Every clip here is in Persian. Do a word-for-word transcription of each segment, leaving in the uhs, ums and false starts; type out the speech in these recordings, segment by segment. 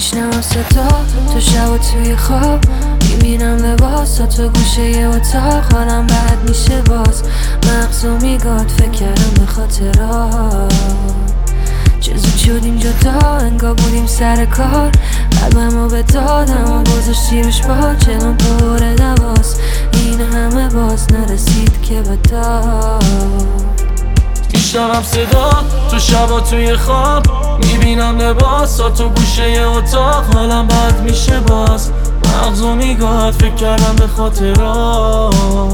میشنوم صدا تو شب و توی خواب، میبینم لباس تو گوشه یه اتاق. حالم بد میشه باز، مغزو میگاد فکر کردم به خاطرات. چه زود شدیم جدا، انگار بودیم سر کار. قلبمو به دادم و گذاشتی روش بار، چلم پر دواست این همه باز نرسید که به داد. میشنوم صدا تو شبا توی خواب، میبینم لباسا تو گوشه ی اتاق. حالم بد میشه باز، مغزو میگاد فکر کردم به خاطرات.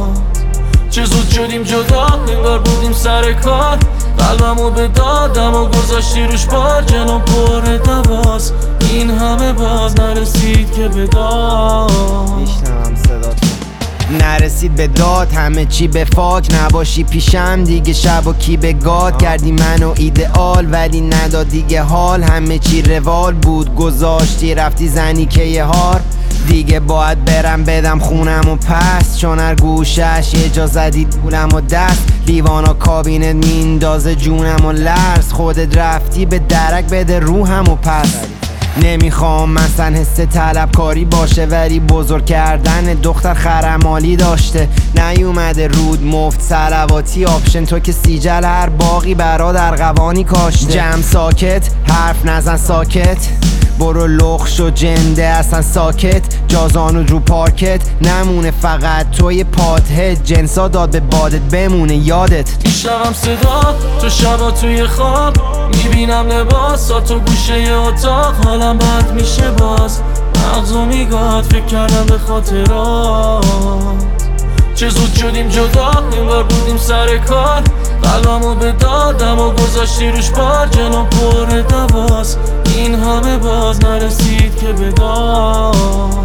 چه زود شدیم جدا، انگار بودیم سر کار. قلبمو به دادم و گذاشتی روش بار، جلوم پر دواست این همه باز نرسید که به داد. میشنوم صدا نرسید به داد، همه چی به فاک. نباشی پیشم دیگه شب و کی به گاد. کردی منو ایدئال ولی نداد دیگه حال. همه چی روال بود گذاشتی رفتی زنی که یه هار. دیگه باید برم بدم خونم و پس، چون هر گوشش یه جا زدی دولم و دست. لیوانا کابینت میندازه جونم و لرز. خودت رفتی به درک بده روحم و پس. نمیخوام مثلا حس طلبکاری باشه، ولی بزرگ کردن دختر خرمالی داشته. نیومده رود مفت صلواتی آپشن، تو که سیجل هر باقی برا در قوانی کاشته. جمع ساکت حرف نزن ساکت، برو لخش و جنده اصلا ساکت. جازانو رو پارکت نمونه فقط توی پادهت. جنسا داد به بادت بمونه یادت. میشنوم صدا تو شبا توی خواب، میبینم لباسا تو گوشه ی اتاق. حالم بد میشه باز، مغزو میگاد فکر کردم به خاطرات. چه زود شدیم جدا، انگار بودیم سر کار. قلبمو به دادم و گذاشتی روش بار، جلوم پر دواست این همه باز نرسید که به داد.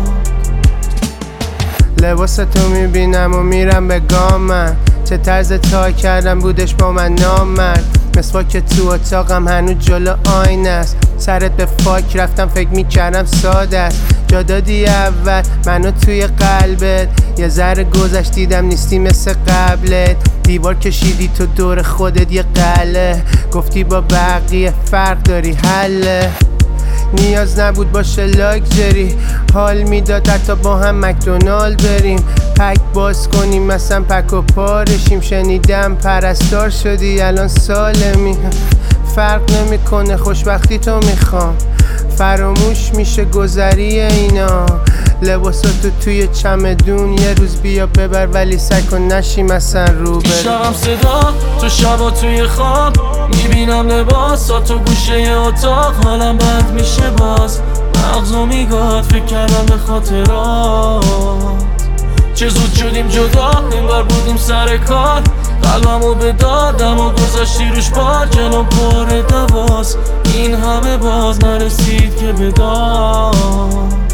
لباس تو میبینم و میرم به گامم، چه طرز تا کردم بودش با من نامرد. مسواک تو اتاقم هنوز جلو آینه است. سرت به فاک رفتم فکر میکردم ساده است. جا دادی اول منو توی قلبت، یه ذره گذشت دیدم نیستی مثل قبلت. دیوار کشیدی تو دور خودت یه قله، گفتی با بقیه فرق داری حله. نیاز نبود باشه لاکچری، حال میداد حتی با هم مکدونالد بریم. پک باز کنیم مثلا پک و پارشیم. شنیدم پرستار شدی الان سالمی، فرق نمیکنه خوشبختی تو میخوام. فراموش میشه گذری اینا، لباساتو توی چمدون یه روز بیا ببر، ولی سعی کن نشی مثلا رو بر. میشنوم صدا تو شبا توی خواب، میبینم لباسا تو گوشه ی اتاق. حالم بد میشه باز، مغزو میگاد فکر کردم به خاطرات. چه زود شدیم جدا، انگار بودیم سر کار. قلبمو به دادم و گذاشتی روش بار، جلوم پر دواست این همه باز نرسید که به داد.